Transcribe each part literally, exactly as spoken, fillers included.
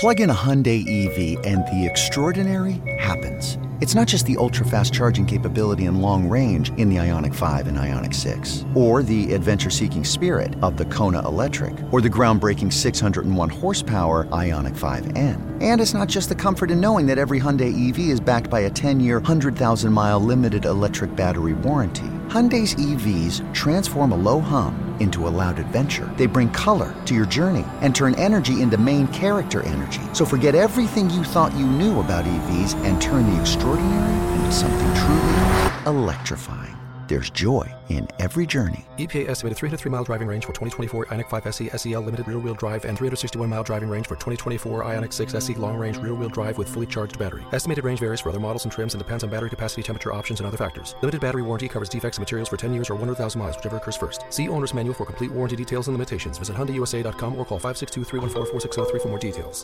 Plug in a Hyundai E V and the extraordinary happens. It's not just the ultra-fast charging capability and long range in the Ioniq five and Ioniq six, or the adventure-seeking spirit of the Kona Electric, or the groundbreaking six hundred one horsepower Ioniq five N. And it's not just the comfort in knowing that every Hyundai E V is backed by a ten-year, one hundred thousand mile limited electric battery warranty. Hyundai's E Vs transform a low hum into a loud adventure. They bring color to your journey and turn energy into main character energy. So forget everything you thought you knew about E Vs and turn the extraordinary into something truly electrifying. There's joy in every journey. E P A estimated three hundred three mile driving range for twenty twenty-four Ioniq five S E S E L limited rear-wheel drive and three hundred sixty-one mile driving range for twenty twenty-four Ioniq six S E long-range rear-wheel drive with fully charged battery. Estimated range varies for other models and trims and depends on battery capacity, temperature options, and other factors. Limited battery warranty covers defects and materials for ten years or one hundred thousand miles, whichever occurs first. See owner's manual for complete warranty details and limitations. Visit Hyundai U S A dot com or call five six two, three one four, four six zero three for more details.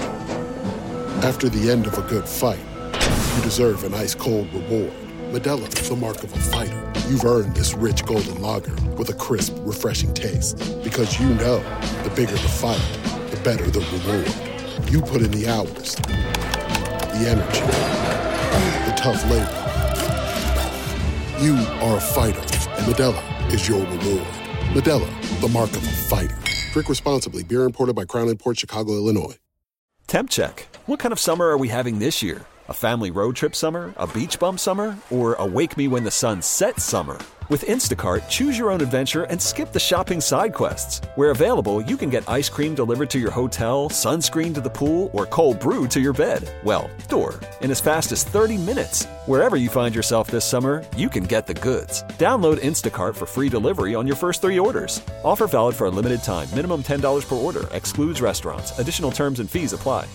After the end of a good fight, you deserve an ice-cold reward. Modelo is the mark of a fighter. You've earned this rich golden lager with a crisp, refreshing taste. Because you know, the bigger the fight, the better the reward. You put in the hours, the energy, the tough labor. You are a fighter, and Modelo is your reward. Modelo, the mark of a fighter. Drink responsibly. Beer imported by Crown Imports, Chicago, Illinois. Temp check. What kind of summer are we having this year? A family road trip summer? A beach bum summer? Or a wake me when the sun sets summer? With Instacart, choose your own adventure and skip the shopping side quests. Where available, you can get ice cream delivered to your hotel, sunscreen to the pool, or cold brew to your bed. Well, door. In as fast as thirty minutes. Wherever you find yourself this summer, you can get the goods. Download Instacart for free delivery on your first three orders. Offer valid for a limited time. Minimum ten dollars per order. Excludes restaurants. Additional terms and fees apply.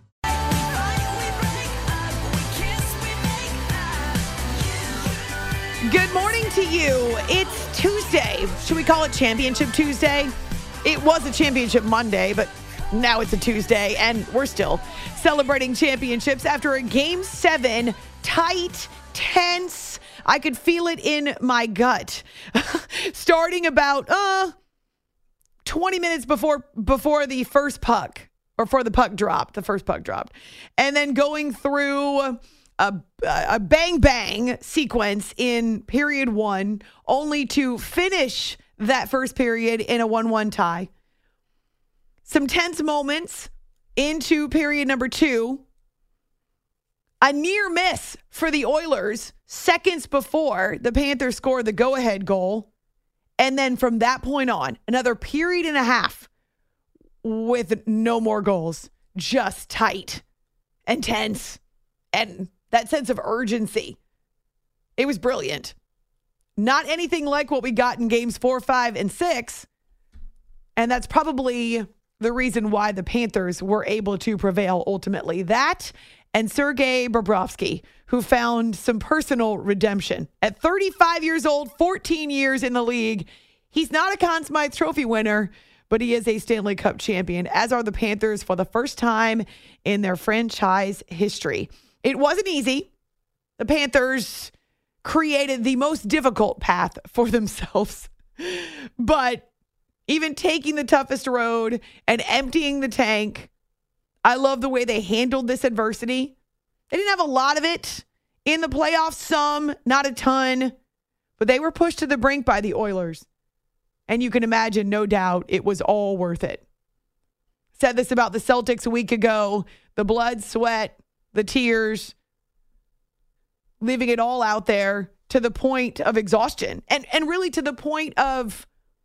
Good morning to you. It's Tuesday. Should we call it Championship Tuesday? It was a Championship Monday, but now it's a Tuesday, and we're still celebrating championships after a Game seven, tight, tense. I could feel it in my gut. Starting about uh, twenty minutes before before the first puck, or for the puck dropped, the first puck dropped, and then going through a, a bang bang sequence in period one, only to finish that first period in a one one tie. Some tense moments into period number two. A near miss for the Oilers seconds before the Panthers scored the go-ahead goal. And then from that point on, another period and a half with no more goals. Just tight and tense and that sense of urgency. It was brilliant. Not anything like what we got in games four, five, and six. And that's probably the reason why the Panthers were able to prevail ultimately. That and Sergei Bobrovsky, who found some personal redemption. At thirty-five years old, fourteen years in the league, he's not a Conn Smythe Trophy winner, but he is a Stanley Cup champion, as are the Panthers for the first time in their franchise history. It wasn't easy. The Panthers created the most difficult path for themselves. But even taking the toughest road and emptying the tank, I love the way they handled this adversity. They didn't have a lot of it in the playoffs, some, not a ton, but they were pushed to the brink by the Oilers. And you can imagine, no doubt, it was all worth it. Said this about the Celtics a week ago. The blood, sweat, the tears, leaving it all out there to the point of exhaustion. And, and really to the point of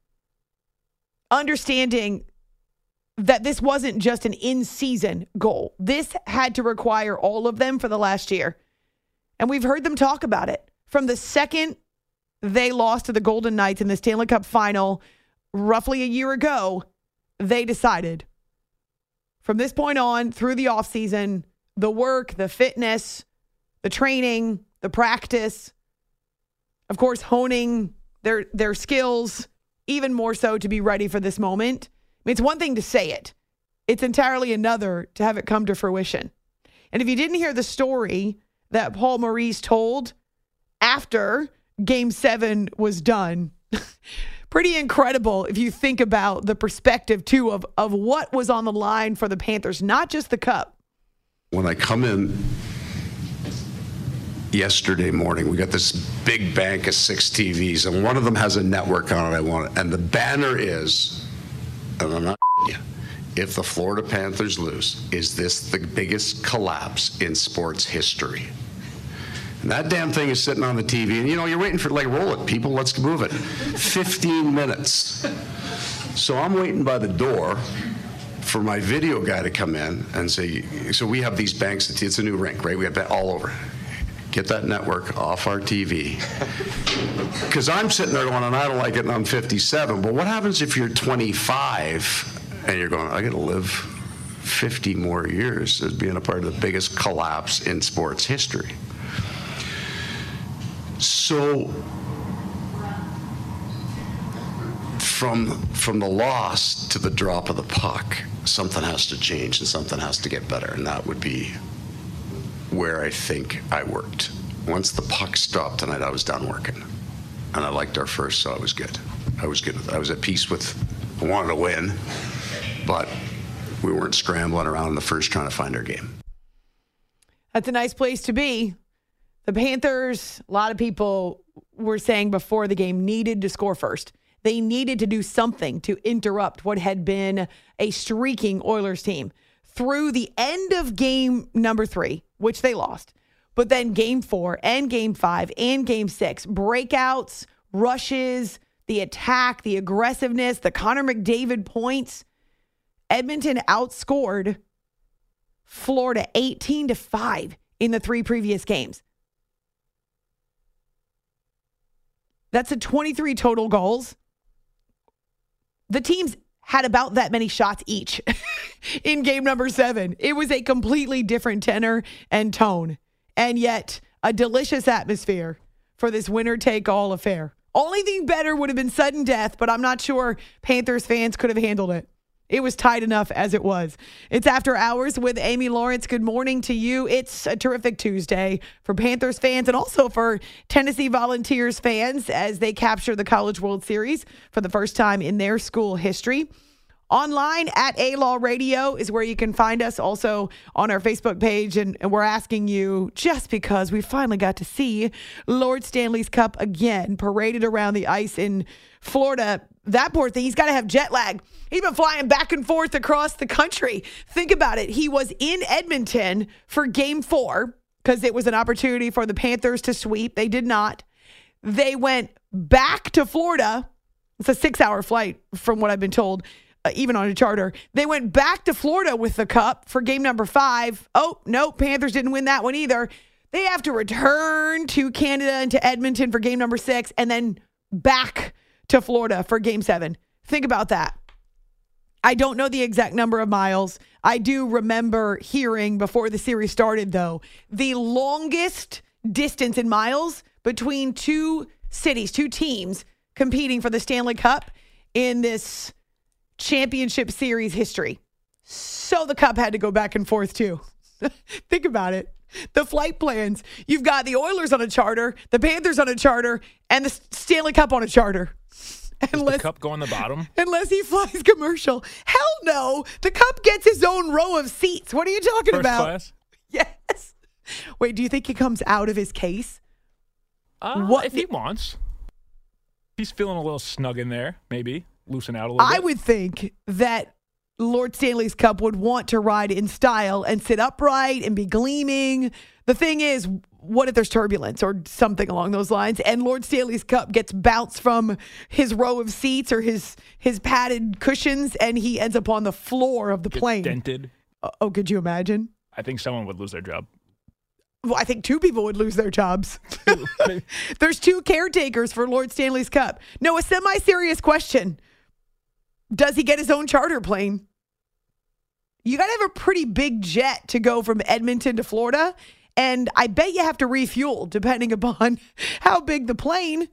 understanding that this wasn't just an in-season goal. This had to require all of them for the last year. And we've heard them talk about it. From the second they lost to the Golden Knights in the Stanley Cup final roughly a year ago, they decided from this point on through the offseason, the work, the fitness, the training, the practice, of course, honing their their skills even more so to be ready for this moment. I mean, it's one thing to say it. It's entirely another to have it come to fruition. And if you didn't hear the story that Paul Maurice told after Game seven was done, Pretty incredible if you think about the perspective, too, of, of what was on the line for the Panthers, not just the cup. When I come in yesterday morning, we got this big bank of six T Vs, and one of them has a network on it I want it. And the banner is, and I'm not you, if the Florida Panthers lose, is this the biggest collapse in sports history? And that damn thing is sitting on the T V, and you know, you're waiting for, like, roll it, people, let's move it. fifteen minutes. So I'm waiting by the door for my video guy to come in and say, so we have these banks, it's a new rink, right? We have that all over. Get that network off our T V. Because I'm sitting there going, and I don't like it, and I'm fifty-seven. But what happens if you're twenty-five and you're going, I got to live fifty more years as being a part of the biggest collapse in sports history? So from from the loss to the drop of the puck, something has to change and something has to get better, and that would be where I think I worked. Once the puck stopped tonight, I was done working, and I liked our first, so I was good. I was good. I was at peace with. I wanted to win, but we weren't scrambling around in the first trying to find our game. That's a nice place to be. The Panthers, a lot of people were saying before the game, needed to score first. They needed to do something to interrupt what had been a streaking Oilers team through the end of game number three, which they lost. But then game four and game five and game six, breakouts, rushes, the attack, the aggressiveness, the Connor McDavid points. Edmonton outscored Florida eighteen to five in the three previous games. That's a twenty-three total goals. The teams had about that many shots each in game number seven. It was a completely different tenor and tone, and yet a delicious atmosphere for this winner-take-all affair. Only thing better would have been sudden death, but I'm not sure Panthers fans could have handled it. It was tight enough as it was. It's After Hours with Amy Lawrence. Good morning to you. It's a terrific Tuesday for Panthers fans and also for Tennessee Volunteers fans as they capture the College World Series for the first time in their school history. Online at A-Law Radio is where you can find us, also on our Facebook page. And, and we're asking you, just because we finally got to see Lord Stanley's Cup again paraded around the ice in Florida. That poor thing, he's got to have jet lag. He's been flying back and forth across the country. Think about it. He was in Edmonton for game four because it was an opportunity for the Panthers to sweep. They did not. They went back to Florida. It's a six-hour flight from what I've been told, uh, even on a charter. They went back to Florida with the cup for game number five. Oh, no, Panthers didn't win that one either. They have to return to Canada and to Edmonton for game number six and then back to Florida for game seven. Think about that. I don't know the exact number of miles. I do remember hearing before the series started, though, the longest distance in miles between two cities, two teams competing for the Stanley Cup in this championship series history. So the Cup had to go back and forth, too. Think about it. The flight plans. You've got the Oilers on a charter, the Panthers on a charter, and the Stanley Cup on a charter. Unless, Does the cup go on the bottom? Unless he flies commercial. Hell no. The cup gets his own row of seats. What are you talking First about? Class? Yes. Wait, do you think he comes out of his case? Uh, what if he wants. He's feeling a little snug in there, maybe. Loosen out a little I bit. would think that Lord Stanley's Cup would want to ride in style and sit upright and be gleaming. The thing is, what if there's turbulence or something along those lines, and Lord Stanley's Cup gets bounced from his row of seats or his his padded cushions, and he ends up on the floor of the Gets plane? dented. Oh, could you imagine? I think someone would lose their job. Well, I think two people would lose their jobs. There's two caretakers for Lord Stanley's Cup. No, a semi-serious question. Does he get his own charter plane? You got to have a pretty big jet to go from Edmonton to Florida. And I bet you have to refuel depending upon how big the plane.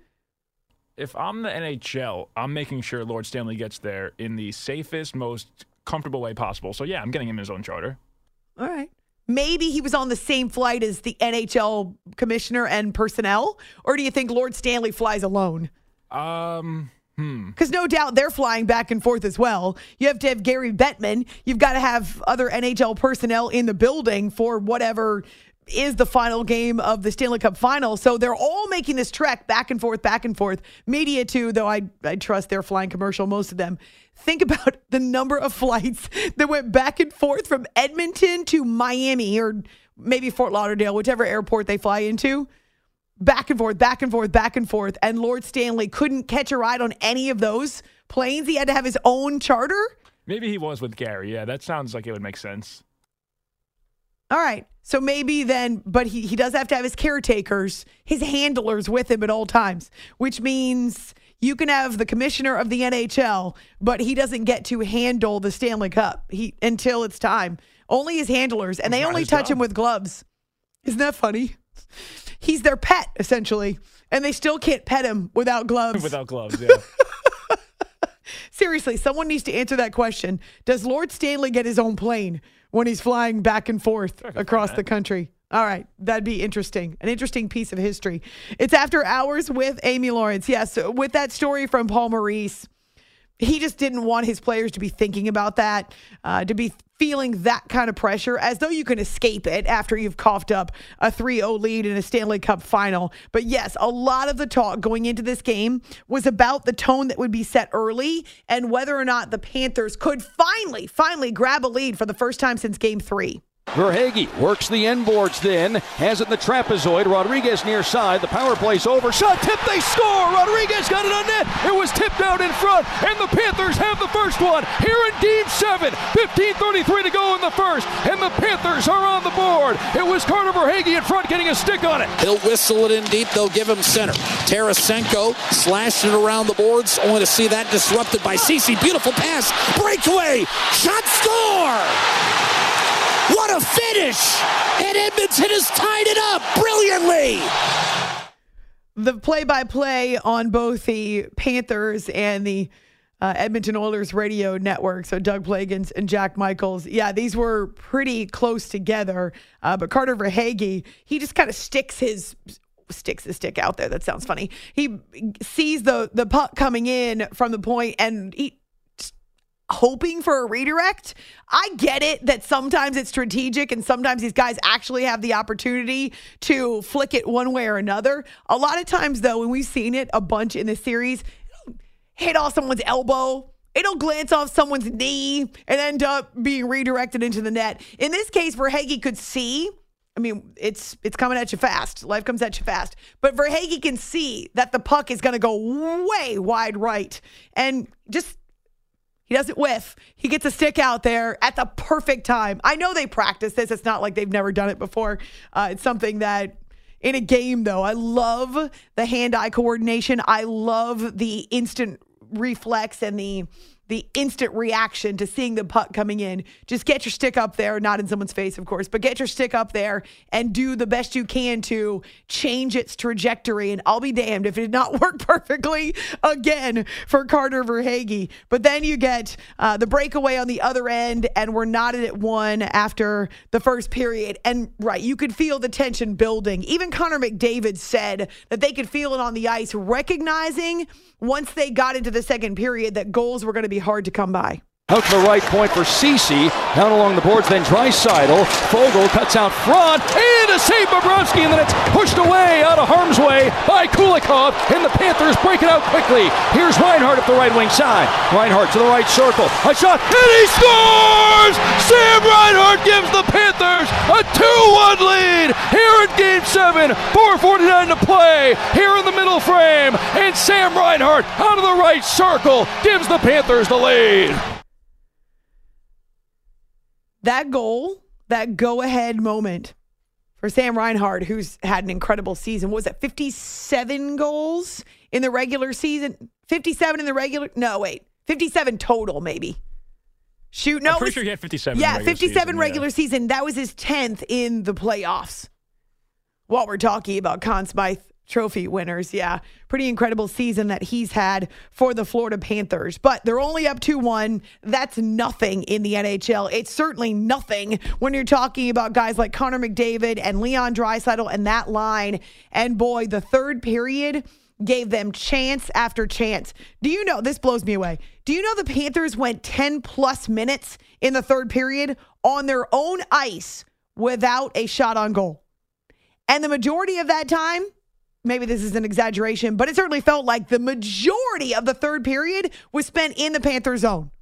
If I'm the N H L, I'm making sure Lord Stanley gets there in the safest, most comfortable way possible. So, yeah, I'm getting him his own charter. All right. Maybe he was on the same flight as the N H L commissioner and personnel? Or do you think Lord Stanley flies alone? Um, Because no doubt they're flying back and forth as well. You have to have Gary Bettman. You've got to have other N H L personnel in the building for whatever is the final game of the Stanley Cup final. So they're all making this trek back and forth, back and forth. Media too, though I, I trust they're flying commercial, most of them. Think about the number of flights that went back and forth from Edmonton to Miami or maybe Fort Lauderdale, whichever airport they fly into. Back and forth, back and forth, back and forth. And Lord Stanley couldn't catch a ride on any of those planes. He had to have his own charter. Maybe he was with Gary. Yeah, that sounds like it would make sense. All right. So maybe then, but he, he does have to have his caretakers, his handlers with him at all times, which means you can have the commissioner of the N H L, but he doesn't get to handle the Stanley Cup he, until it's time. Only his handlers, and they only touch him with gloves. Isn't that funny? He's their pet, essentially, and they still can't pet him without gloves. Without gloves, yeah. Seriously, someone needs to answer that question. Does Lord Stanley get his own plane when he's flying back and forth across the country? All right, that'd be interesting. An interesting piece of history. It's After Hours with Amy Lawrence. Yes, with that story from Paul Maurice, he just didn't want his players to be thinking about that, uh, to be feeling that kind of pressure, as though you can escape it after you've coughed up a three oh lead in a Stanley Cup final. But yes, a lot of the talk going into this game was about the tone that would be set early and whether or not the Panthers could finally, finally grab a lead for the first time since game three. Verhaeghe works the end boards then, has it in the trapezoid. Rodriguez near side. The power play's over. Shot tip, they score! Rodriguez got it on net. It was tipped out in front, and the Panthers have the first one here in Game seven. fifteen thirty-three to go in the first, and the Panthers are on the board. It was Carter Verhaeghe in front getting a stick on it. He'll whistle it in deep. They'll give him center. Tarasenko slashed it around the boards, only to see that disrupted by Ceci. Beautiful pass. Breakaway. Shot, score! What a finish! And Edmonton has tied it up brilliantly! The play-by-play on both the Panthers and the uh, Edmonton Oilers radio network, so Doug Plagans and Jack Michaels, yeah, these were pretty close together. Uh, but Carter Verhaeghe, he just kind of sticks his... sticks his stick out there. That sounds funny. He sees the, the puck coming in from the point, and he... hoping for a redirect. I get it that sometimes it's strategic and sometimes these guys actually have the opportunity to flick it one way or another. A lot of times, though, when we've seen it a bunch in this series, it'll hit off someone's elbow. It'll glance off someone's knee and end up being redirected into the net. In this case, Verhaeghe could see. I mean, it's it's coming at you fast. Life comes at you fast. But Verhaeghe can see that the puck is going to go way wide right. And just... he doesn't whiff. He gets a stick out there at the perfect time. I know they practice this. It's not like they've never done it before. Uh, it's something that in a game, though, I love the hand-eye coordination. I love the instant reflex and the the instant reaction to seeing the puck coming in. Just get your stick up there, not in someone's face, of course, but get your stick up there and do the best you can to change its trajectory. And I'll be damned if it did not work perfectly again for Carter Verhaeghe. But then you get uh, the breakaway on the other end, and we're knotted at one after the first period. And right, you could feel the tension building. Even Connor McDavid said that they could feel it on the ice, recognizing once they got into the second period that goals were going to be hard to come by. Out to the right point for Ceci. Down along the boards, then Draisaitl. Fogle cuts out front. And a save Bobrovsky, and then it's pushed away out of harm's way by Kulikov. And the Panthers break it out quickly. Here's Reinhart up the right wing side. Reinhart to the right circle. A shot, and he scores! Sam Reinhart gives the Panthers a two one lead here in Game seven. four forty-nine to play here in the middle frame. And Sam Reinhart out of the right circle gives the Panthers the lead. That goal, that go-ahead moment for Sam Reinhart, who's had an incredible season. What was it, fifty-seven goals in the regular season? fifty-seven in the regular? No, wait. fifty-seven total, maybe. Shoot, no. I'm pretty was, sure he had fifty-seven Yeah, regular fifty-seven season, regular yeah. season. That was his tenth in the playoffs. While we're talking about Conn Smythe Trophy winners, yeah. Pretty incredible season that he's had for the Florida Panthers. But they're only up two one. That's nothing in the N H L. It's certainly nothing when you're talking about guys like Connor McDavid and Leon Draisaitl and that line. And boy, the third period gave them chance after chance. Do you know, this blows me away. Do you know the Panthers went ten plus minutes in the third period on their own ice without a shot on goal? And the majority of that time, maybe this is an exaggeration, but it certainly felt like the majority of the third period was spent in the Panther zone.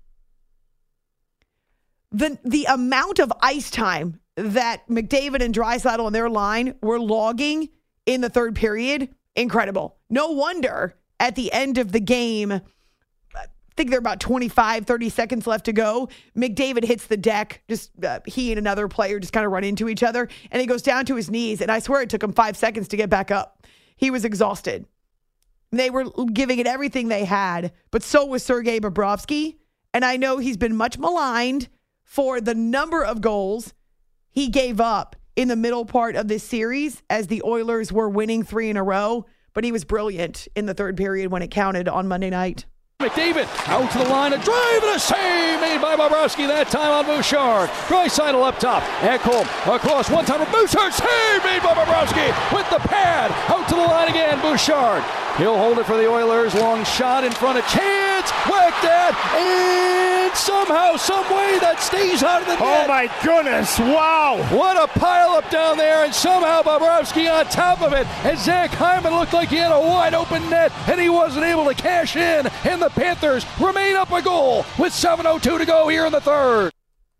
The, the amount of ice time that McDavid and Draisaitl on their line were logging in the third period, incredible. No wonder at the end of the game, I think there are about twenty-five, thirty seconds left to go, McDavid hits the deck. Just uh, he and another player just kind of run into each other, and he goes down to his knees, and I swear it took him five seconds to get back up. He was exhausted. They were giving it everything they had, but so was Sergei Bobrovsky, and I know he's been much maligned for the number of goals he gave up in the middle part of this series as the Oilers were winning three in a row, but he was brilliant in the third period when it counted on Monday night. McDavid out to the line, a drive and a save made by Bobrovsky, that time on Bouchard. Draisaitl up top, Ekholm across one time, Bouchard, save made by Bobrovsky with the pad, out to the line again, Bouchard. He'll hold it for the Oilers, long shot in front of chance, whacked that, and somehow, some way that stays out of the net. Oh my goodness, wow. What a pile up down there, and somehow Bobrovsky on top of it, and Zach Hyman looked like he had a wide open net, and he wasn't able to cash in, and the Panthers remain up a goal with seven oh two to go here in the third.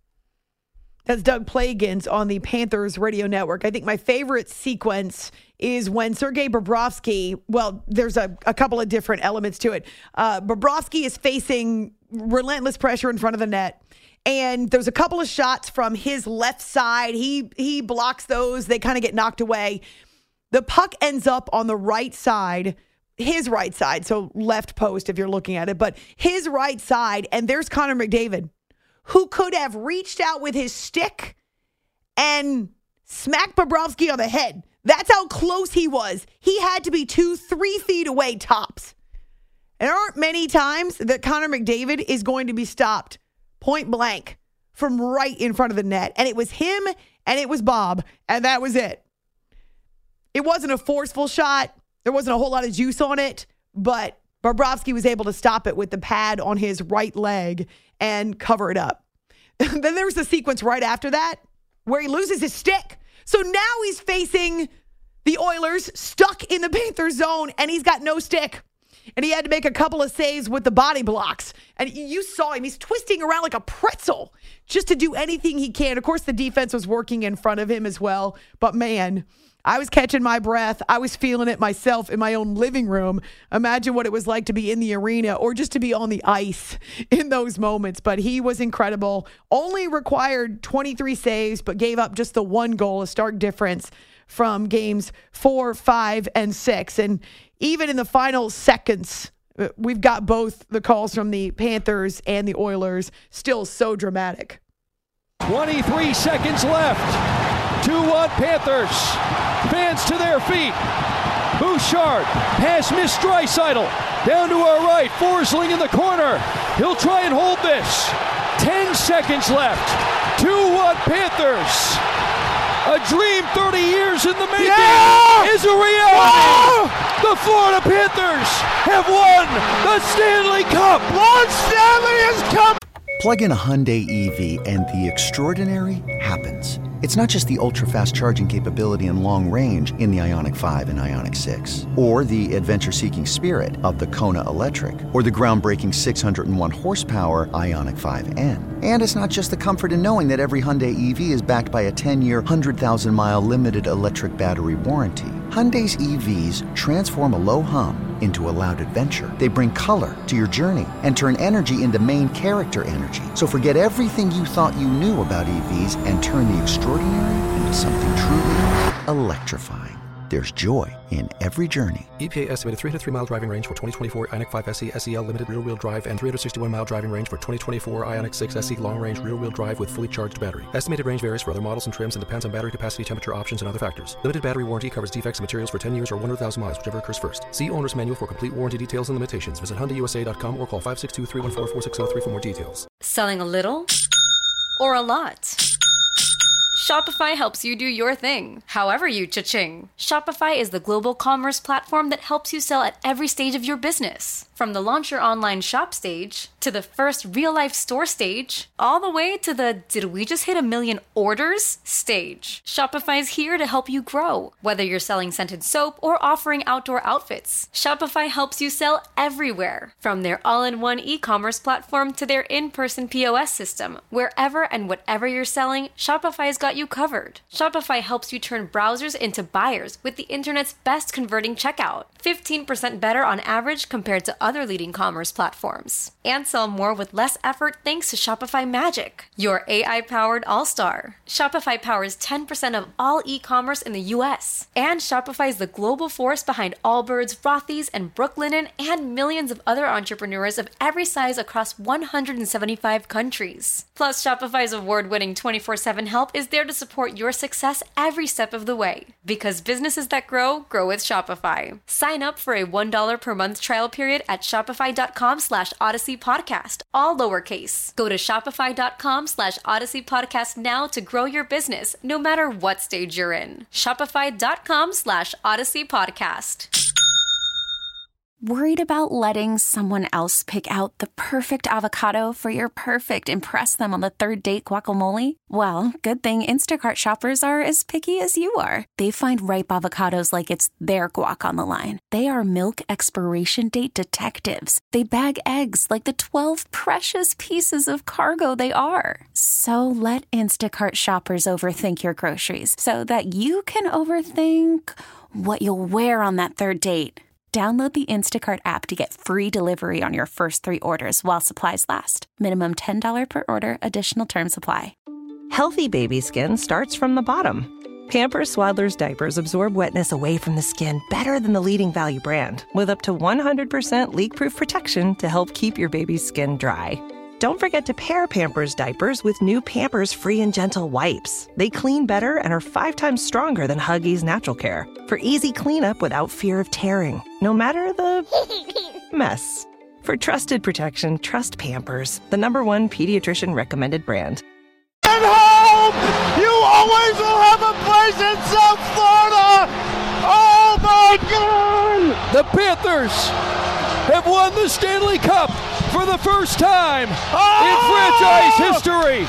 That's Doug Plagans on the Panthers radio network. I think my favorite sequence is when Sergei Bobrovsky, well, there's a, a couple of different elements to it. Uh, Bobrovsky is facing relentless pressure in front of the net. And there's a couple of shots from his left side. He, he blocks those. They kind of get knocked away. The puck ends up on the right side, his right side, so left post if you're looking at it, but his right side, and there's Connor McDavid, who could have reached out with his stick and smacked Bobrovsky on the head. That's how close he was. He had to be two, three feet away tops. And there aren't many times that Connor McDavid is going to be stopped point blank from right in front of the net. And it was him and it was Bob, and that was it. It wasn't a forceful shot. There wasn't a whole lot of juice on it, but Bobrovsky was able to stop it with the pad on his right leg and cover it up. Then there was a sequence right after that where he loses his stick. So now he's facing the Oilers stuck in the Panthers zone, and he's got no stick. And he had to make a couple of saves with the body blocks. And you saw him. He's twisting around like a pretzel just to do anything he can. Of course, the defense was working in front of him as well. But, man, I was catching my breath. I was feeling it myself in my own living room. Imagine what it was like to be in the arena or just to be on the ice in those moments. But he was incredible. Only required twenty-three saves, but gave up just the one goal, a stark difference from games four, five, and six. And even in the final seconds, we've got both the calls from the Panthers and the Oilers still so dramatic. twenty-three seconds left. two one Panthers. Fans to their feet. Bouchard. Pass missed Draisaitl. Down to our right. Forsling in the corner. He'll try and hold this. ten seconds left. two one Panthers. A dream thirty years in the making yeah! is a reality. Oh! The Florida Panthers have won the Stanley Cup. Lord Stanley has come. Plug in a Hyundai E V and the extraordinary happens. It's not just the ultra-fast charging capability and long range in the Ioniq five and Ioniq six, or the adventure-seeking spirit of the Kona Electric, or the groundbreaking six hundred one horsepower Ioniq five N. And it's not just the comfort in knowing that every Hyundai E V is backed by a ten-year, one hundred thousand mile limited electric battery warranty. Hyundai's E Vs transform a low hum into a loud adventure. They bring color to your journey and turn energy into main character energy. So forget everything you thought you knew about E Vs and turn the extraordinary into something truly electrifying. There's joy in every journey. E P A estimated three hundred three mile driving range for twenty twenty-four Ioniq five S E S E L limited rear-wheel drive and three hundred sixty-one mile driving range for twenty twenty-four Ioniq six S E long-range rear-wheel drive with fully charged battery. Estimated range varies for other models and trims and depends on battery capacity, temperature options, and other factors. Limited battery warranty covers defects and materials for ten years or one hundred thousand miles, whichever occurs first. See owner's manual for complete warranty details and limitations. Visit Hyundai U S A dot com or call five six two, three one four, four six zero three for more details. Selling a little or a lot? Shopify helps you do your thing, however you cha-ching. Shopify is the global commerce platform that helps you sell at every stage of your business. From the launch your online shop stage, to the first real-life store stage, all the way to the did we just hit a million orders stage. Shopify's here to help you grow. Whether you're selling scented soap or offering outdoor outfits, Shopify helps you sell everywhere. From their all-in-one e-commerce platform to their in-person P O S system, wherever and whatever you're selling, Shopify's got you covered. Shopify helps you turn browsers into buyers with the internet's best converting checkout. fifteen percent better on average compared to other leading commerce platforms. And sell more with less effort thanks to Shopify Magic, your A I-powered all-star. Shopify powers ten percent of all e-commerce in the U S. And Shopify is the global force behind Allbirds, Rothy's, and Brooklinen, and millions of other entrepreneurs of every size across one hundred seventy-five countries. Plus, Shopify's award-winning twenty-four seven help is there to support your success every step of the way. Because businesses that grow, grow with Shopify. Sign up for a one dollar per month trial period at shopify.com slash Odyssey Podcast, all lowercase. Go to shopify.com slash Odyssey Podcast now to grow your business, no matter what stage you're in. Shopify.com slash Odyssey Podcast. Worried about letting someone else pick out the perfect avocado for your perfect impress them on the third date guacamole? Well, good thing Instacart shoppers are as picky as you are. They find ripe avocados like it's their guac on the line. They are milk expiration date detectives. They bag eggs like the twelve precious pieces of cargo they are. So let Instacart shoppers overthink your groceries so that you can overthink what you'll wear on that third date. Download the Instacart app to get free delivery on your first three orders while supplies last. Minimum ten dollars per order. Additional terms apply. Healthy baby skin starts from the bottom. Pampers Swaddlers diapers absorb wetness away from the skin better than the leading value brand, with up to one hundred percent leak-proof protection to help keep your baby's skin dry. Don't forget to pair Pampers diapers with new Pampers Free and Gentle wipes. They clean better and are five times stronger than Huggies Natural Care for easy cleanup without fear of tearing, no matter the mess. For trusted protection, trust Pampers, the number one pediatrician recommended brand. At home, you always will have a place in South Florida. Oh my God! The Panthers have won the Stanley Cup for the first time oh! in franchise history.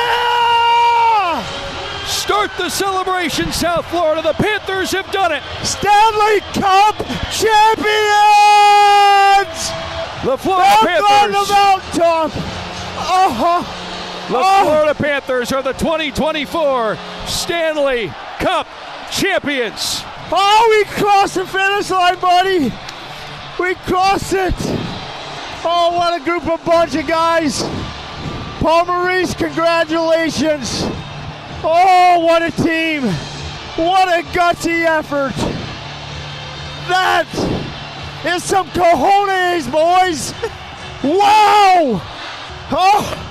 Yeah! Start the celebration, South Florida. The Panthers have done it. Stanley Cup champions! The Florida They're Panthers. On the mountaintop. Uh-huh. The oh. Florida Panthers are the twenty twenty-four Stanley Cup champions. Oh, we crossed the finish line, buddy. We crossed it. Oh, what a group of bunch of guys. Paul Maurice, congratulations. Oh, what a team. What a gutsy effort. That is some cojones, boys. Wow. Oh.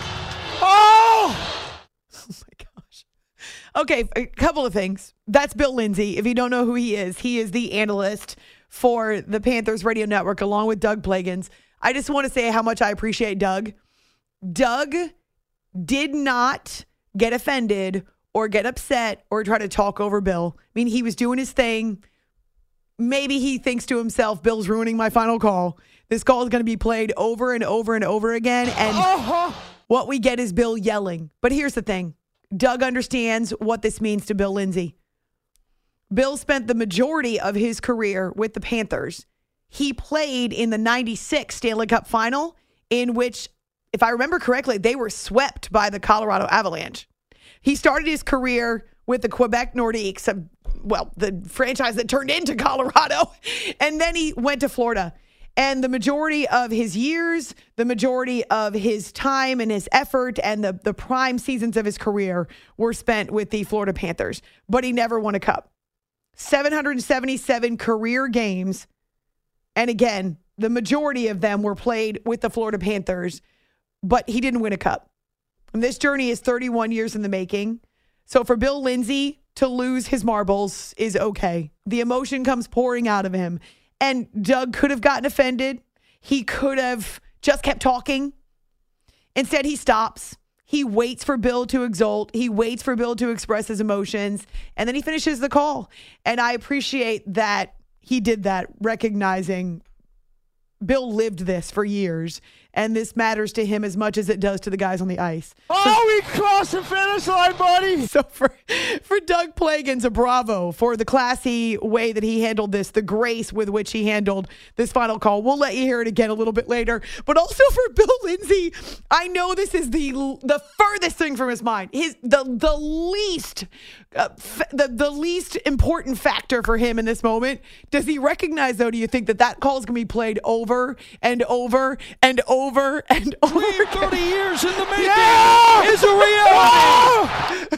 Oh. Oh my gosh. Okay, a couple of things. That's Bill Lindsay. If you don't know who he is, he is the analyst for the Panthers Radio Network along with Doug Plagans. I just want to say how much I appreciate Doug. Doug did not get offended or get upset or try to talk over Bill. I mean, he was doing his thing. Maybe he thinks to himself, Bill's ruining my final call. This call is going to be played over and over and over again. And uh-huh. what we get is Bill yelling. But here's the thing. Doug understands what this means to Bill Lindsay. Bill spent the majority of his career with the Panthers. He played in the ninety-six Stanley Cup final, in which, if I remember correctly, they were swept by the Colorado Avalanche. He started his career with the Quebec Nordiques, well, the franchise that turned into Colorado, and then he went to Florida. And the majority of his years, the majority of his time and his effort and the, the prime seasons of his career were spent with the Florida Panthers. But he never won a cup. seven hundred seventy-seven career games. And again, the majority of them were played with the Florida Panthers, but he didn't win a cup. And this journey is thirty-one years in the making. So for Bill Lindsay to lose his marbles is okay. The emotion comes pouring out of him. And Doug could have gotten offended. He could have just kept talking. Instead, he stops. He waits for Bill to exult. He waits for Bill to express his emotions, and then he finishes the call. And I appreciate that he did that, recognizing Bill lived this for years, and this matters to him as much as it does to the guys on the ice. Oh, we crossed the finish line, buddy. So for, for Doug Plagans, a bravo for the classy way that he handled this, the grace with which he handled this final call. We'll let you hear it again a little bit later. But also for Bill Lindsay, I know this is the the furthest thing from his mind. His the the least uh, f- the the least important factor for him in this moment. Does he recognize, though? Do you think that that call is going to be played over and over and over? Over and over. thirty years in the making yeah! is a reality.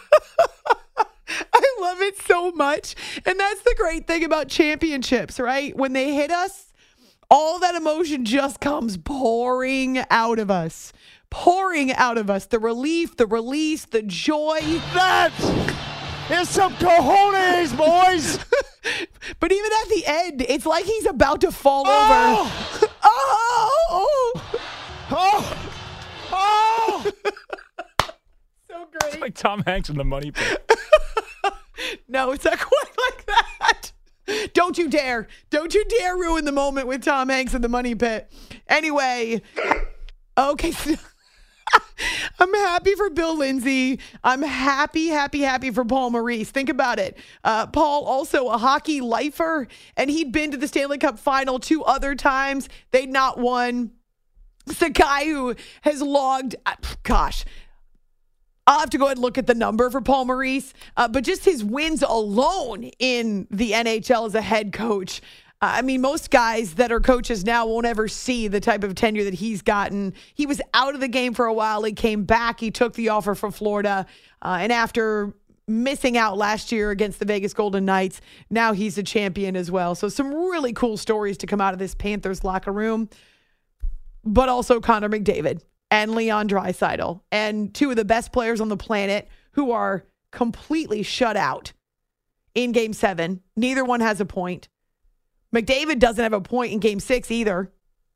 I love it so much. And that's the great thing about championships, right? When they hit us, all that emotion just comes pouring out of us. Pouring out of us. The relief, the release, the joy. That is some cojones, boys. But even at the end, it's like he's about to fall oh! over. Oh! Oh! Oh! So great. It's like Tom Hanks in The Money Pit. No, it's not quite like that. Don't you dare. Don't you dare ruin the moment with Tom Hanks in The Money Pit. Anyway, okay. I'm happy for Bill Lindsay. I'm happy, happy, happy for Paul Maurice. Think about it. Uh, Paul, also a hockey lifer, and he'd been to the Stanley Cup final two other times. They'd not won. It's a guy who has logged, uh, gosh, I'll have to go ahead and look at the number for Paul Maurice, uh, but just his wins alone in the N H L as a head coach. I mean, most guys that are coaches now won't ever see the type of tenure that he's gotten. He was out of the game for a while. He came back. He took the offer from Florida. Uh, and after missing out last year against the Vegas Golden Knights, now he's a champion as well. So some really cool stories to come out of this Panthers locker room. But also Connor McDavid and Leon Draisaitl and two of the best players on the planet who are completely shut out in Game seven. Neither one has a point. McDavid doesn't have a point in Game six either.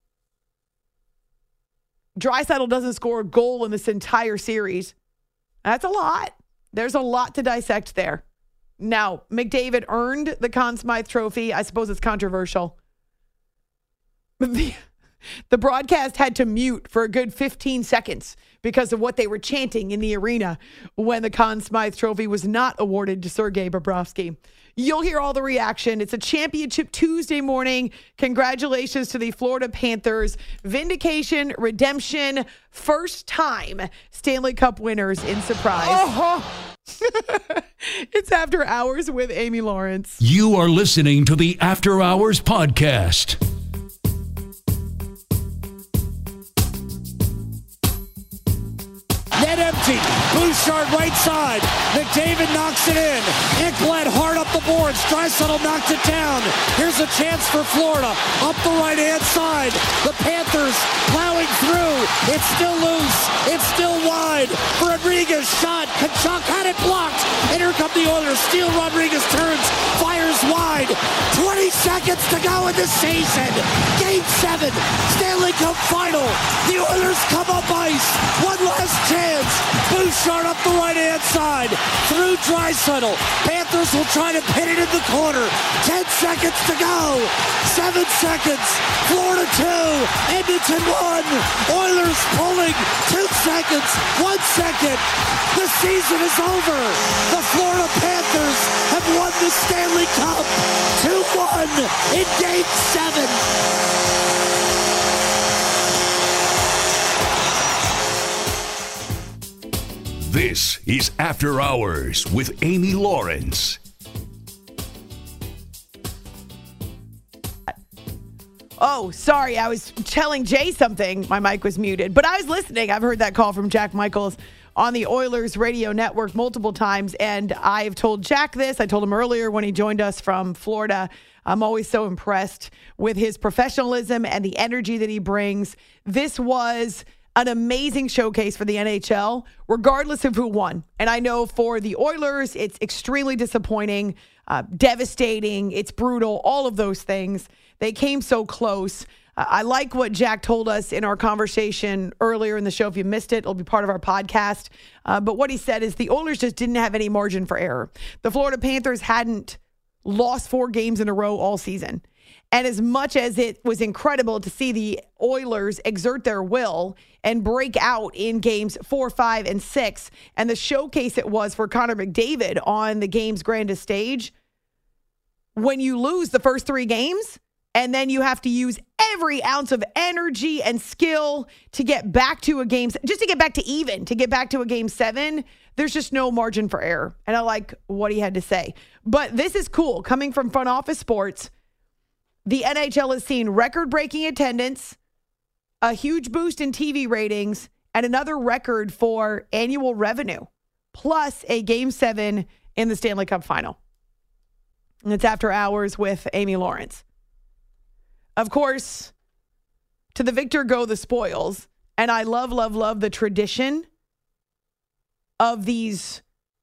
Draisaitl doesn't score a goal in this entire series. That's a lot. There's a lot to dissect there. Now, McDavid earned the Conn Smythe Trophy. I suppose it's controversial. But the, the broadcast had to mute for a good fifteen seconds because of what they were chanting in the arena when the Conn Smythe Trophy was not awarded to Sergei Bobrovsky. You'll hear all the reaction. It's a championship Tuesday morning. Congratulations to the Florida Panthers. Vindication, redemption, first time Stanley Cup winners in surprise. Uh-huh. It's After Hours with Amy Lawrence. You are listening to the After Hours podcast. Net empty. Bouchard right side. McDavid knocks it in. Ekblad hard up the boards. Draisaitl knocked it down. Here's a chance for Florida. Up the right-hand side. The Panthers plowing through. It's still loose. It's still wide. Rodriguez shot. Kachuk had it blocked. And here come the Oilers. Steele Rodriguez turns. Fires wide. twenty seconds to go in the season. Game seven. Stanley Cup final. The Oilers come up ice. One last chance. Bouchard up the right-hand side. Through Draisaitl. Panthers will try to pin it in the corner. Ten seconds to go. Seven seconds. Florida two. Edmonton one. Oilers pulling. Two seconds. One second. The season is over. The Florida Panthers have won the Stanley Cup. two one in Game seven. This is After Hours with Amy Lawrence. Oh, sorry. I was telling Jay something. My mic was muted, but I was listening. I've heard that call from Jack Michaels on the Oilers radio network multiple times, and I've told Jack this. I told him earlier when he joined us from Florida. I'm always so impressed with his professionalism and the energy that he brings. This was an amazing showcase for the N H L, regardless of who won. And I know for the Oilers, it's extremely disappointing, uh, devastating, it's brutal, all of those things. They came so close. I like what Jack told us in our conversation earlier in the show. If you missed it, it'll be part of our podcast. Uh, but what he said is the Oilers just didn't have any margin for error. The Florida Panthers hadn't lost four games in a row all season. And as much as it was incredible to see the Oilers exert their will and break out in games four, five, and six, and the showcase it was for Connor McDavid on the game's grandest stage, when you lose the first three games, and then you have to use every ounce of energy and skill to get back to a game, just to get back to even, to get back to a game seven, there's just no margin for error. And I like what he had to say. But this is cool. Coming from Front Office Sports, the N H L has seen record-breaking attendance, a huge boost in T V ratings, and another record for annual revenue, plus a game seven in the Stanley Cup final. And it's After Hours with Amy Lawrence. Of course, to the victor go the spoils. And I love, love, love the tradition of these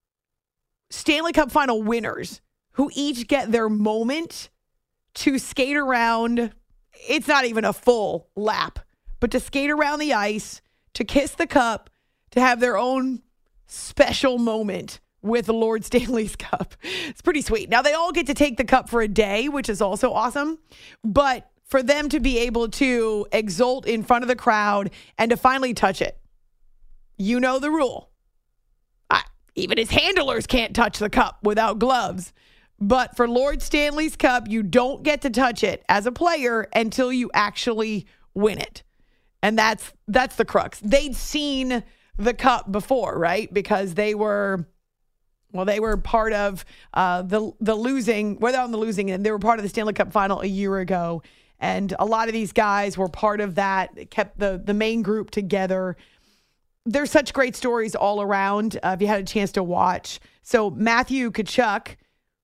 Stanley Cup final winners who each get their moment to skate around. It's not even a full lap, but to skate around the ice, to kiss the cup, to have their own special moment with the Lord Stanley's Cup. It's pretty sweet. Now, they all get to take the cup for a day, which is also awesome. But for them to be able to exult in front of the crowd and to finally touch it, you know the rule. I, even his handlers can't touch the cup without gloves. But for Lord Stanley's Cup, you don't get to touch it as a player until you actually win it. And that's that's the crux. They'd seen the cup before, right? Because they were... Well, they were part of uh, the the losing, whether on the losing end, they were part of the Stanley Cup final a year ago. And a lot of these guys were part of that. It kept the, the main group together. There's such great stories all around uh, if you had a chance to watch. So Matthew Tkachuk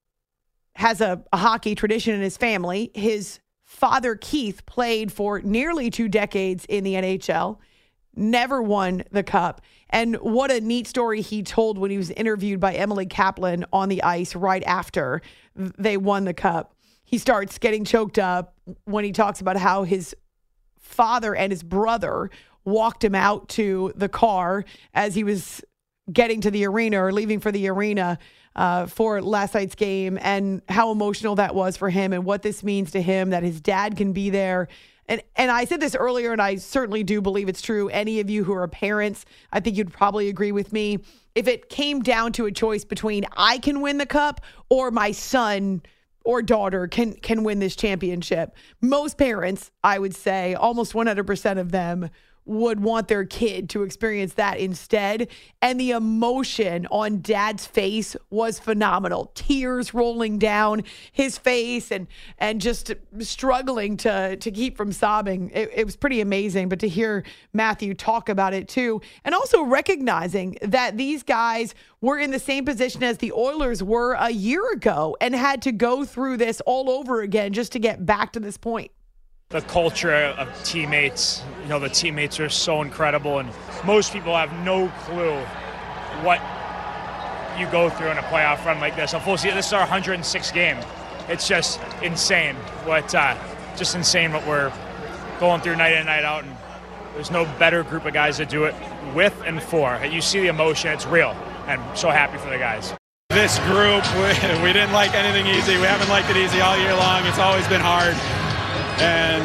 has a, a hockey tradition in his family. His father, Keith, played for nearly two decades in the N H L, never won the cup. And what a neat story he told when he was interviewed by Emily Kaplan on the ice right after they won the cup. He starts getting choked up when he talks about how his father and his brother walked him out to the car as he was getting to the arena or leaving for the arena uh, for last night's game, and how emotional that was for him and what this means to him that his dad can be there. And and I said this earlier, and I certainly do believe it's true. Any of you who are parents, I think you'd probably agree with me. If it came down to a choice between I can win the cup or my son or daughter can can win this championship, most parents, I would say, almost one hundred percent of them would want their kid to experience that instead. And the emotion on Dad's face was phenomenal. Tears rolling down his face and and just struggling to, to keep from sobbing. It, it was pretty amazing. But to hear Matthew talk about it too, and also recognizing that these guys were in the same position as the Oilers were a year ago and had to go through this all over again just to get back to this point. The culture of teammates, you know, the teammates are so incredible, and most people have no clue what you go through in a playoff run like this. Unfortunately, this is our one hundred sixth game. It's just insane. What, uh, just insane what we're going through night in and night out, and there's no better group of guys to do it with and for. You see the emotion, it's real, and I'm so happy for the guys. This group, we, we didn't like anything easy. We haven't liked it easy all year long. It's always been hard. And,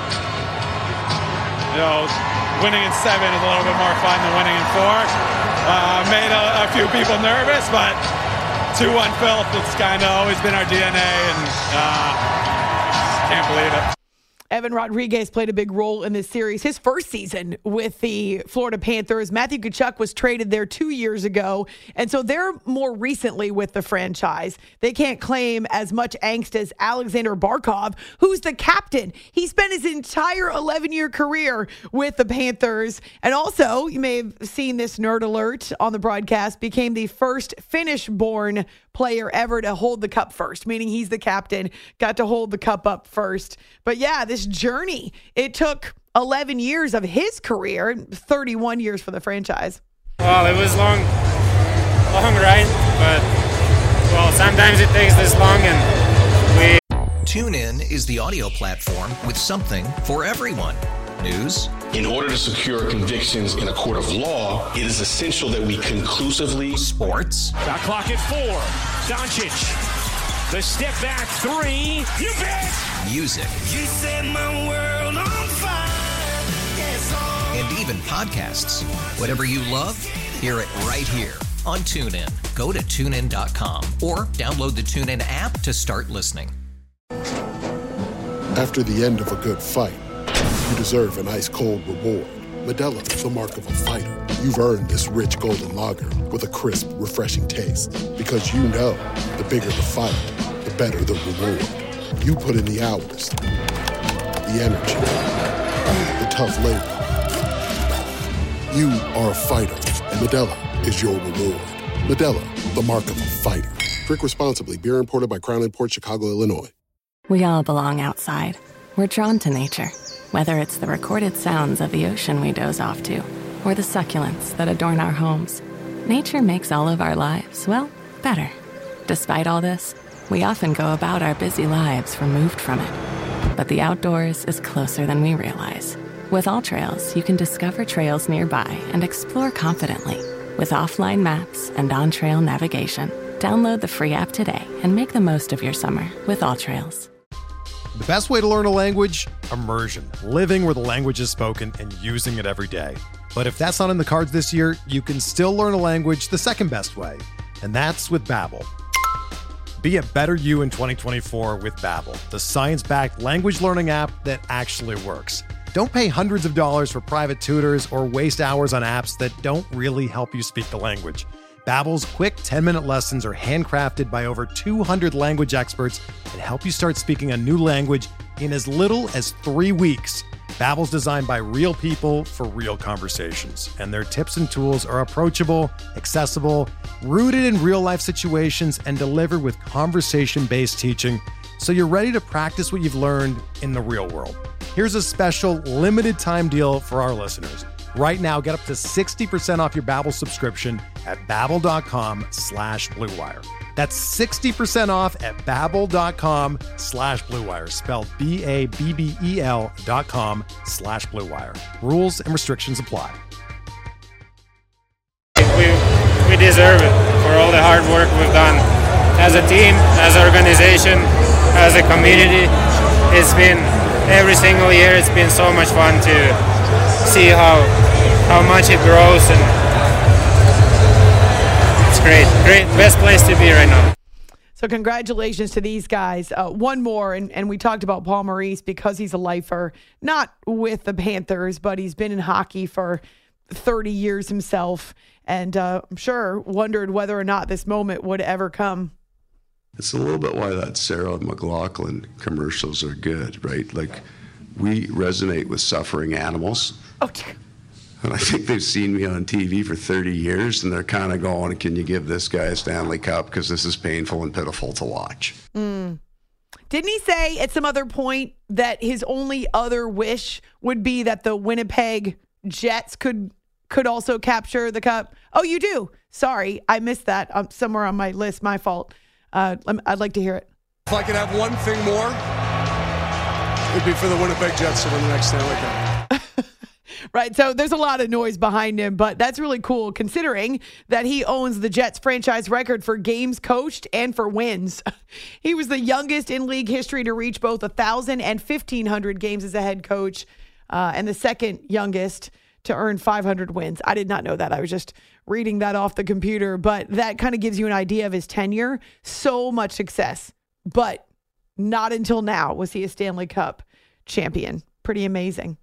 you know, winning in seven is a little bit more fun than winning in four. Uh, made a, a few people nervous, but two one filth, it's kind of always been our D N A, and uh, can't believe it. Evan Rodriguez played a big role in this series. His first season with the Florida Panthers. Matthew Tkachuk was traded there two years ago, and so they're more recently with the franchise. They can't claim as much angst as Alexander Barkov, who's the captain. He spent his entire eleven-year career with the Panthers, and also, you may have seen this nerd alert on the broadcast, became the first Finnish-born player ever to hold the cup first, meaning he's the captain, got to hold the cup up first. But yeah, this journey, it took eleven years of his career, thirty-one years for the franchise. Well, it was long, long ride, but well, sometimes it takes this long, and we TuneIn is the audio platform with something for everyone. News. In order to secure convictions in a court of law, it is essential that we conclusively. Sports. Got clock at four. Doncic. The step back three. You bet. Music. You set my world on fire. Yes, oh. And even podcasts. Whatever you love, hear it right here on TuneIn. Go to tune in dot com or download the TuneIn app to start listening. After the end of a good fight, you deserve an ice-cold reward. Modelo, the mark of a fighter. You've earned this rich golden lager with a crisp, refreshing taste. Because you know, the bigger the fight, the better the reward. You put in the hours, the energy, the tough labor. You are a fighter, and Modelo is your reward. Modelo, the mark of a fighter. Drink responsibly. Beer imported by Crown Imports, Chicago, Illinois. We all belong outside. We're drawn to nature. Whether it's the recorded sounds of the ocean we doze off to, or the succulents that adorn our homes, nature makes all of our lives, well, better. Despite all this, we often go about our busy lives removed from it. But the outdoors is closer than we realize. With AllTrails, you can discover trails nearby and explore confidently. With offline maps and on-trail navigation, download the free app today and make the most of your summer with AllTrails. The best way to learn a language? Immersion. Living where the language is spoken and using it every day. But if that's not in the cards this year, you can still learn a language the second best way, and that's with Babbel. Be a better you in twenty twenty-four with Babbel, the science-backed language learning app that actually works. Don't pay hundreds of dollars for private tutors or waste hours on apps that don't really help you speak the language. Babbel's quick ten-minute lessons are handcrafted by over two hundred language experts that help you start speaking a new language in as little as three weeks. Babbel's designed by real people for real conversations, and their tips and tools are approachable, accessible, rooted in real-life situations, and delivered with conversation-based teaching, so you're ready to practice what you've learned in the real world. Here's a special limited-time deal for our listeners. Right now, get up to sixty percent off your Babbel subscription at babbel.com slash Blue Wire. That's sixty percent off at babbel.com slash Blue Wire, spelled B A B B E L dot com slash Blue Wire. Rules and restrictions apply. We, we deserve it for all the hard work we've done as a team, as an organization, as a community. It's been, every single year, it's been so much fun to see how how much it grows, and it's great. Great, best place to be right now. So congratulations to these guys. Uh, one more, and, and we talked about Paul Maurice because he's a lifer, not with the Panthers, but he's been in hockey for thirty years himself, and uh, I'm sure wondered whether or not this moment would ever come. It's a little bit why that Sarah McLachlan commercials are good, right? Like, we resonate with suffering animals. Oh, and I think they've seen me on T V for thirty years, and they're kind of going, can you give this guy a Stanley Cup? Because this is painful and pitiful to watch. Mm. Didn't he say at some other point that his only other wish would be that the Winnipeg Jets could could also capture the cup? Oh, you do? Sorry, I missed that. Um, somewhere on my list. My fault. Uh, I'd like to hear it. If I could have one thing more, it'd be for the Winnipeg Jets to win the next Stanley Cup. Right, so there's a lot of noise behind him, but that's really cool considering that he owns the Jets franchise record for games coached and for wins. He was the youngest in league history to reach both one thousand and fifteen hundred games as a head coach, uh, and the second youngest to earn five hundred wins. I did not know that. I was just reading that off the computer, but that kind of gives you an idea of his tenure. So much success, but not until now was he a Stanley Cup champion. Pretty amazing.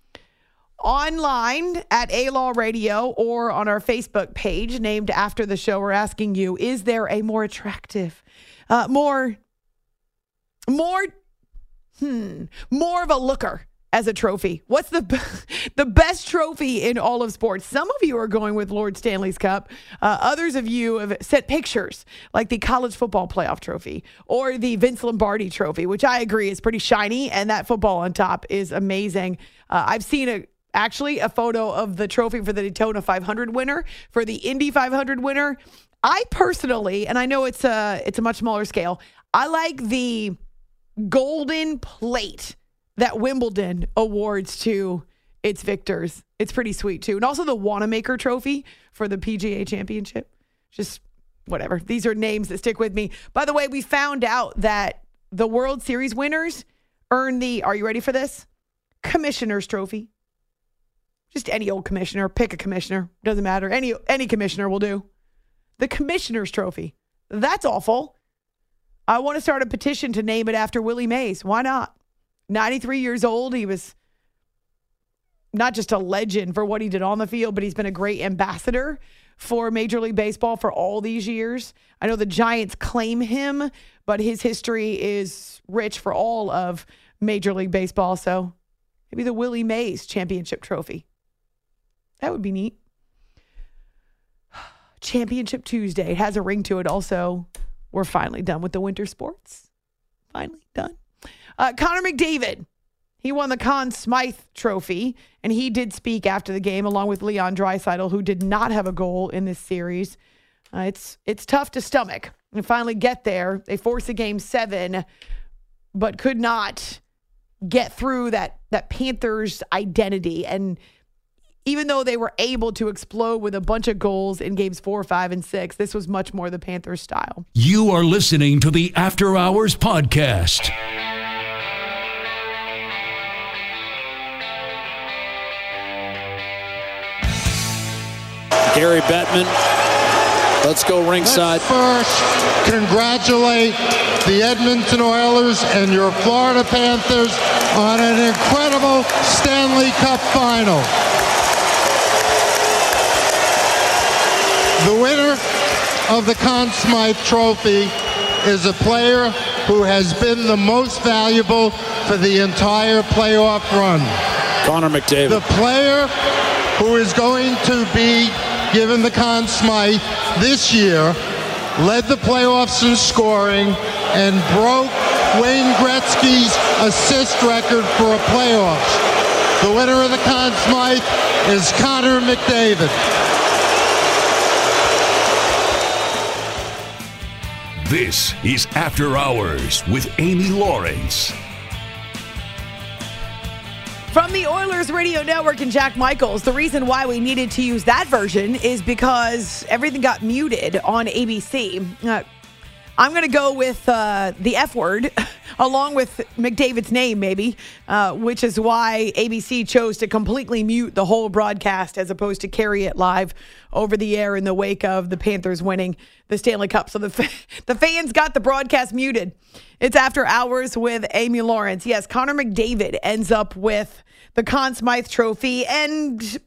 Online at A-Law Radio or on our Facebook page named after the show, we're asking you, is there a more attractive, uh, more, more, hmm, more of a looker as a trophy? What's the the best trophy in all of sports? Some of you are going with Lord Stanley's Cup. Uh, others of you have sent pictures like the college football playoff trophy or the Vince Lombardi trophy, which I agree is pretty shiny, and that football on top is amazing. Uh, I've seen a Actually, a photo of the trophy for the Daytona five hundred winner, for the Indy five hundred winner. I personally, and I know it's a it's a much smaller scale, I like the golden plate that Wimbledon awards to its victors. It's pretty sweet, too. And also the Wanamaker Trophy for the P G A Championship. Just whatever. These are names that stick with me. By the way, we found out that the World Series winners earn the, are you ready for this? Commissioner's Trophy. Just any old commissioner. Pick a commissioner. Doesn't matter. Any any commissioner will do. The Commissioner's Trophy. That's awful. I want to start a petition to name it after Willie Mays. Why not? ninety-three years old. He was not just a legend for what he did on the field, but he's been a great ambassador for Major League Baseball for all these years. I know the Giants claim him, but his history is rich for all of Major League Baseball. So maybe the Willie Mays Championship Trophy. That would be neat. Championship Tuesday. It has a ring to it also. We're finally done with the winter sports. Finally done. Uh, Connor McDavid. He won the Conn Smythe Trophy, and he did speak after the game along with Leon Draisaitl, who did not have a goal in this series. Uh, it's it's tough to stomach and finally get there. They forced a game seven, but could not get through that, that Panthers identity. And even though they were able to explode with a bunch of goals in games four, five, and six, this was much more the Panthers style. You are listening to the After Hours Podcast. Gary Bettman. Let's go ringside. Let's first congratulate the Edmonton Oilers and your Florida Panthers on an incredible Stanley Cup final. The winner of the Conn Smythe Trophy is a player who has been the most valuable for the entire playoff run. Connor McDavid. The player who is going to be given the Conn Smythe this year led the playoffs in scoring and broke Wayne Gretzky's assist record for a playoffs. The winner of the Conn Smythe is Connor McDavid. This is After Hours with Amy Lawrence. From the Oilers Radio Network and Jack Michaels, the reason why we needed to use that version is because everything got muted on A B C. Uh, I'm going to go with uh, the F word, along with McDavid's name, maybe, uh, which is why A B C chose to completely mute the whole broadcast as opposed to carry it live over the air in the wake of the Panthers winning the Stanley Cup. So the fa- the fans got the broadcast muted. It's After Hours with Amy Lawrence. Yes, Connor McDavid ends up with the Conn Smythe Trophy, and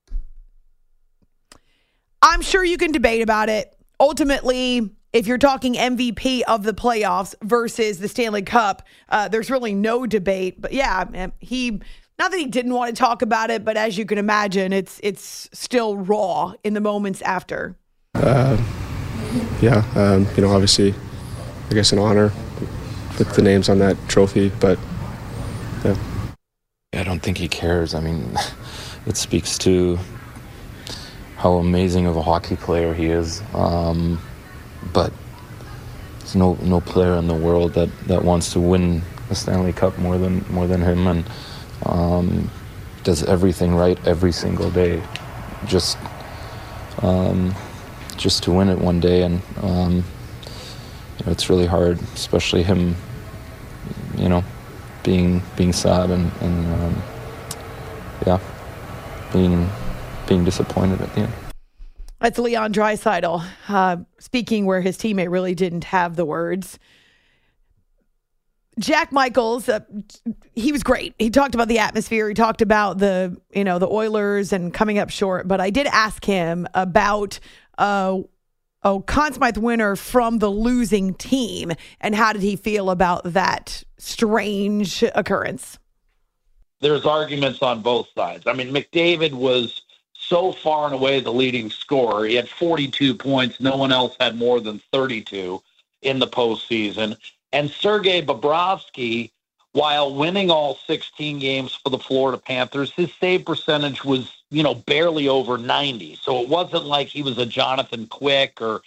I'm sure you can debate about it. Ultimately, if you're talking M V P of the playoffs versus the Stanley Cup, uh, there's really no debate. But yeah, he, not that he didn't want to talk about it, but as you can imagine, it's it's still raw in the moments after. Uh, yeah, um, you know, obviously, I guess an honor with the names on that trophy, but yeah. I don't think he cares. I mean, it speaks to how amazing of a hockey player he is. Um, but there's no no player in the world that, that wants to win a Stanley Cup more than more than him, and um, does everything right every single day, just um, just to win it one day. And um, you know, it's really hard, especially him. You know. being being sad and, and um, yeah, being being disappointed at the end. That's Leon Draisaitl uh, speaking where his teammate really didn't have the words. Jack Michaels, uh, he was great. He talked about the atmosphere. He talked about the you know the Oilers and coming up short. But I did ask him about uh, a Conn Smythe winner from the losing team, and how did he feel about that strange occurrence? There's arguments on both sides. I mean, McDavid was so far and away the leading scorer. He had forty-two points. No one else had more than thirty-two in the postseason. And Sergei Bobrovsky, while winning all sixteen games for the Florida Panthers, his save percentage was, you know, barely over ninety. So it wasn't like he was a Jonathan Quick or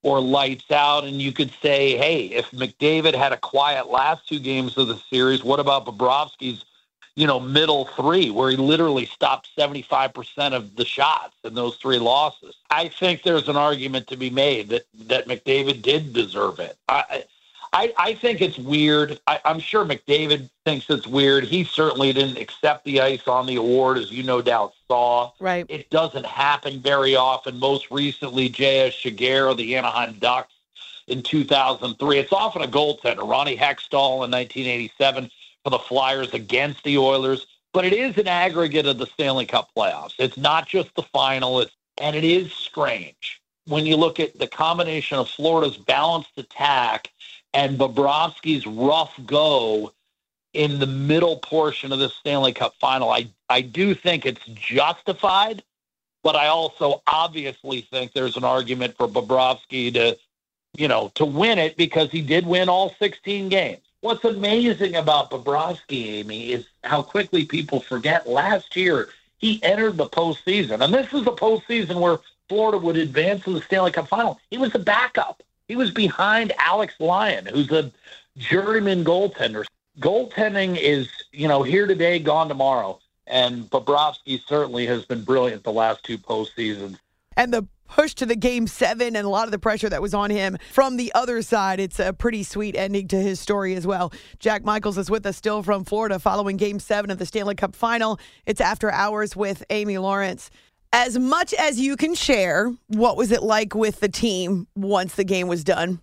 or lights out. And you could say, hey, if McDavid had a quiet last two games of the series, what about Bobrovsky's, you know, middle three, where he literally stopped seventy-five percent of the shots in those three losses? I think there's an argument to be made that, that McDavid did deserve it. I I, I think it's weird. I, I'm sure McDavid thinks it's weird. He certainly didn't accept the ice on the award, as you no doubt saw. Right. It doesn't happen very often. Most recently, J S Shigeru of the Anaheim Ducks in two thousand three. It's often a goaltender. Ronnie Hextall in nineteen eighty-seven for the Flyers against the Oilers. But it is an aggregate of the Stanley Cup playoffs. It's not just the final. It's, and it is strange when you look at the combination of Florida's balanced attack and Bobrovsky's rough go in the middle portion of the Stanley Cup final. I, I do think it's justified, but I also obviously think there's an argument for Bobrovsky to, you know, to win it because he did win all sixteen games. What's amazing about Bobrovsky, Amy, is how quickly people forget last year he entered the postseason. And this is the postseason where Florida would advance to the Stanley Cup final. He was a backup. He was behind Alex Lyon, who's a journeyman goaltender. Goaltending is, you know, here today, gone tomorrow. And Bobrovsky certainly has been brilliant the last two postseasons. And the push to the game seven and a lot of the pressure that was on him from the other side, it's a pretty sweet ending to his story as well. Jack Michaels is with us still from Florida following game seven of the Stanley Cup final. It's After Hours with Amy Lawrence. As much as you can share, what was it like with the team once the game was done?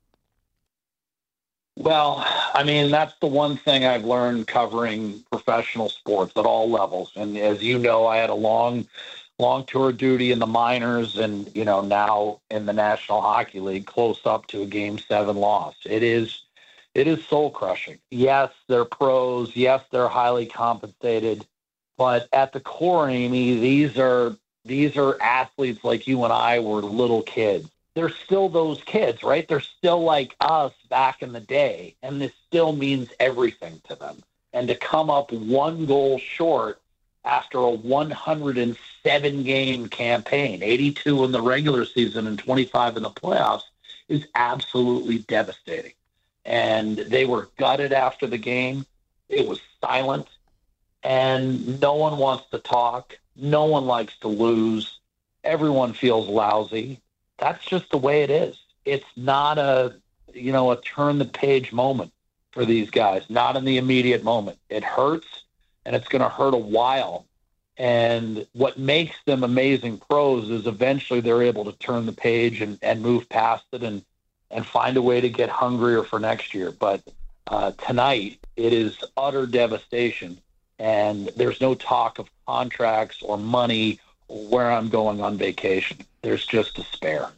Well, I mean, that's the one thing I've learned covering professional sports at all levels. And as you know, I had a long, long tour of duty in the minors and, you know, now in the National Hockey League, close up to a game seven loss. It is, it is soul crushing. Yes, they're pros. Yes, they're highly compensated. But at the core, Amy, these are these are athletes like you and I were little kids. They're still those kids, right? They're still like us back in the day, and this still means everything to them. And to come up one goal short after a one hundred seven game campaign, eighty-two in the regular season and twenty-five in the playoffs, is absolutely devastating. And they were gutted after the game. It was silent. And no one wants to talk. No one likes to lose. Everyone feels lousy. That's just the way it is. It's not a, you know, a turn the page moment for these guys, not in the immediate moment. It hurts, and it's going to hurt a while. And what makes them amazing pros is eventually they're able to turn the page and, and move past it and, and find a way to get hungrier for next year. But uh, tonight, it is utter devastation. And there's no talk of contracts or money or where I'm going on vacation. There's just despair.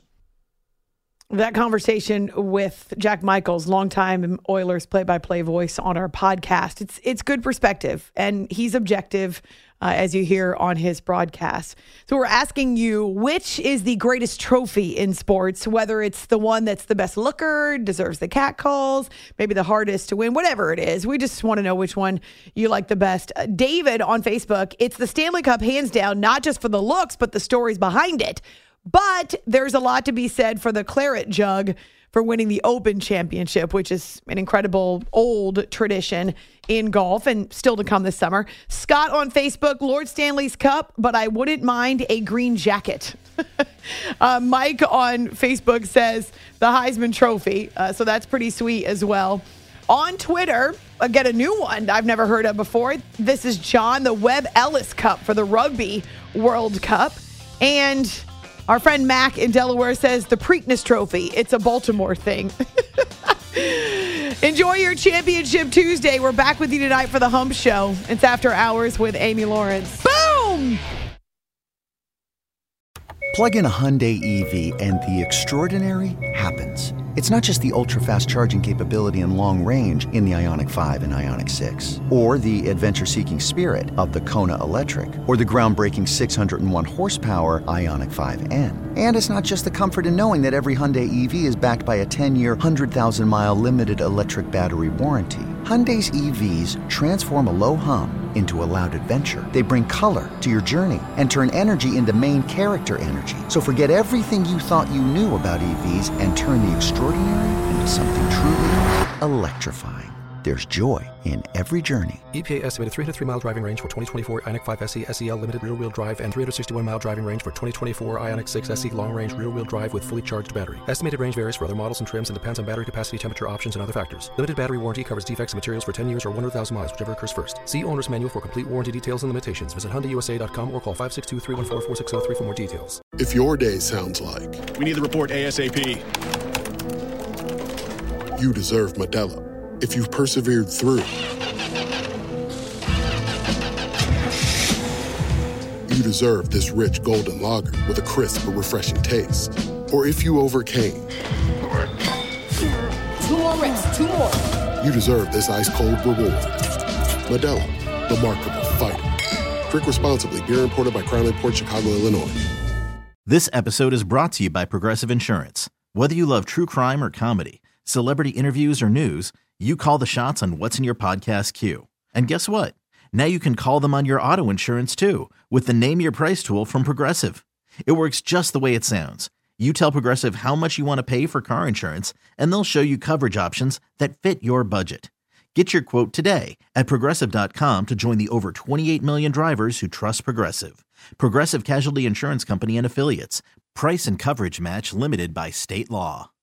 That conversation with Jack Michaels, longtime Oilers play-by-play voice on our podcast, it's it's good perspective, and he's objective, uh, as you hear on his broadcast. So we're asking you, which is the greatest trophy in sports, whether it's the one that's the best looker, deserves the cat calls, maybe the hardest to win, whatever it is. We just want to know which one you like the best. Uh, David on Facebook, it's the Stanley Cup hands down, not just for the looks, but the stories behind it. But there's a lot to be said for the Claret Jug for winning the Open Championship, which is an incredible old tradition in golf and still to come this summer. Scott on Facebook, Lord Stanley's Cup, but I wouldn't mind a green jacket. uh, Mike on Facebook says the Heisman Trophy, uh, so that's pretty sweet as well. On Twitter, I get a new one I've never heard of before. This is John, the Webb Ellis Cup for the Rugby World Cup. And our friend Mac in Delaware says the Preakness Trophy. It's a Baltimore thing. Enjoy your Championship Tuesday. We're back with you tonight for the Hump Show. It's After Hours with Amy Lawrence. Boom! Plug in a Hyundai E V and the extraordinary happens. It's not just the ultra-fast charging capability and long range in the Ioniq five and Ioniq six, or the adventure-seeking spirit of the Kona Electric, or the groundbreaking six hundred one horsepower Ioniq five N. And it's not just the comfort in knowing that every Hyundai E V is backed by a ten-year, one hundred thousand mile limited electric battery warranty. Hyundai's E Vs transform a low hum into a loud adventure. They bring color to your journey and turn energy into main character energy. So forget everything you thought you knew about E Vs and turn the extraordinary into something truly electrifying. There's joy in every journey. E P A estimated three hundred three mile driving range for twenty twenty-four Ioniq five S E S E L limited rear-wheel drive and three hundred sixty-one mile driving range for twenty twenty-four Ioniq six S E long-range rear-wheel drive with fully charged battery. Estimated range varies for other models and trims and depends on battery capacity, temperature options, and other factors. Limited battery warranty covers defects in materials for ten years or one hundred thousand miles, whichever occurs first. See owner's manual for complete warranty details and limitations. Visit Hyundai U S A dot com or call five six two, three one four, four six zero three for more details. If your day sounds like We need the report ASAP. you deserve Modelo. If you've persevered through, you deserve this rich golden lager with a crisp but refreshing taste. Or if you overcame, Two more reps, two more. you deserve this ice cold reward. Modelo, the Markable Fighter. Drink responsibly. Beer imported by Crown Imports, Chicago, Illinois. This episode is brought to you by Progressive Insurance. Whether you love true crime or comedy, celebrity interviews or news, you call the shots on what's in your podcast queue. And guess what? Now you can call them on your auto insurance too with the Name Your Price tool from Progressive. It works just the way it sounds. You tell Progressive how much you want to pay for car insurance, and they'll show you coverage options that fit your budget. Get your quote today at Progressive dot com to join the over twenty-eight million drivers who trust Progressive. Progressive Casualty Insurance Company and Affiliates. Price and coverage match limited by state law.